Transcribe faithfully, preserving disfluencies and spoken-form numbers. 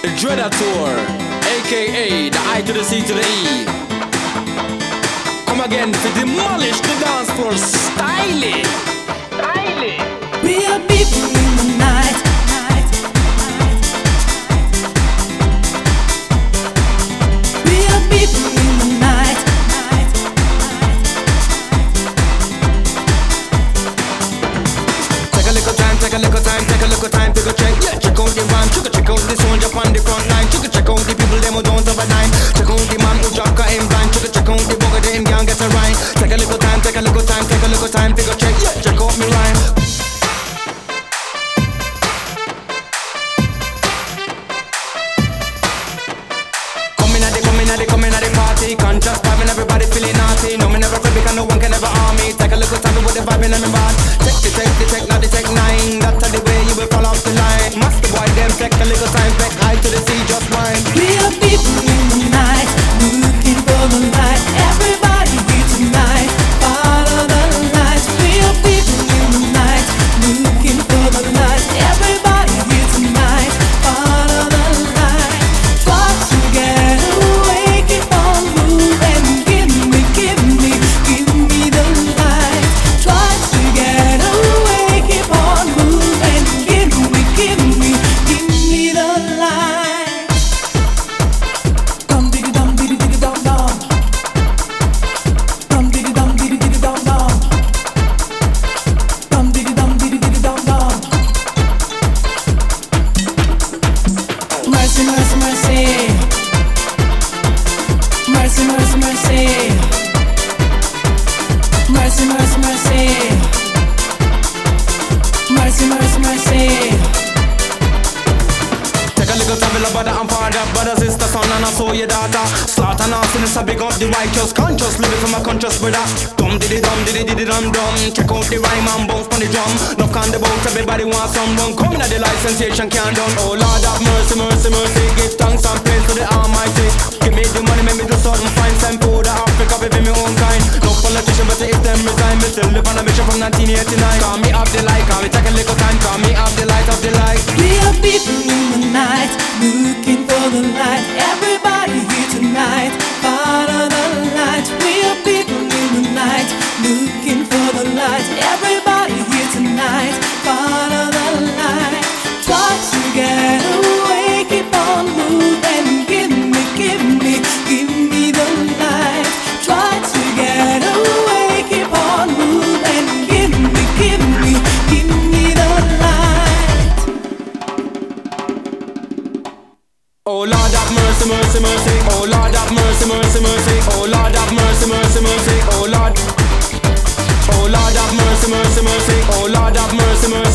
Dreadator, aka the I to the C to the E. Come again to demolish the dance floor, style it, style it. We are people in the night, night, night. We are people in the night, night, night. Take a little time, take a little time, take a little time to go check. Yeah, check out the rhyme, check check out the sound up on the front line. Check check out the people them who don't have a dime. Check out the man who drop got him blind. Check check out the bugger them can't get a rhyme. Take a little time, take a little time, take a little time to go check. Yeah, check out me rhyme. Coming at the, coming at the, coming at the party. Conscious vibing, everybody feeling naughty. No, me never feel because no one can ever harm me. Take a little time with the vibing in my body. Take the, take the, take, not the take nine. That's the way you will fall off the line. Master boy, them take a little time, back high to the sea, just wine. We are people in the night, looking for the light. Everybody here tonight, follow the light. We are people in the night, looking for the light. Everybody here tonight, follow the light. Try to get away, keep on moving. Give me, give me, give me the light. Try to get away, keep on moving. Give me, give me, give me the light. Dum diddy dum diddy diddy dum dum. Dum diddy dum diddy diddy dum dum. Dum diddy dum diddy diddy dum dum. Mercy, mercy, mercy. Mercy, mercy, mercy. Mercy, mercy, mercy. Mercy, mercy, mercy. Take a little time, love brother and father, brother, sister, son, and I saw your daughter. Slaughter now, since I big up the righteous, conscious, living from a conscious brother. Dum diddy dum diddy diddy dum dum. Check out the rhyme and bounce on the drum. Knock on the boat, everybody wants some rum. Coming at the light, sensation can't done. Oh Lord have mercy, mercy, mercy. Give thanks and praise to the Almighty. Give me the money, make me do something fine. Send food to Africa, baby, me own kind. No politician, but if them resign, me still live on a mission from nineteen eighty-nine. Call me up the light, call me take a little time. Call me up the light, of the light. We are people in the night, looking for the light. Everybody here tonight, follow the light. We are people in the night, looking for the light. Everybody here tonight, follow the light. Try to get away, keep on moving. Give me, give me, give me the light. Try to get away, keep on moving. Give me, give me, give me the light. Oh Lord have mercy, mercy, mercy. Oh Lord have mercy, mercy, mercy. Oh Lord have mercy, mercy, mercy. Oh Lord. Oh Lord have mercy, mercy, mercy. Oh Lord have mercy, mercy.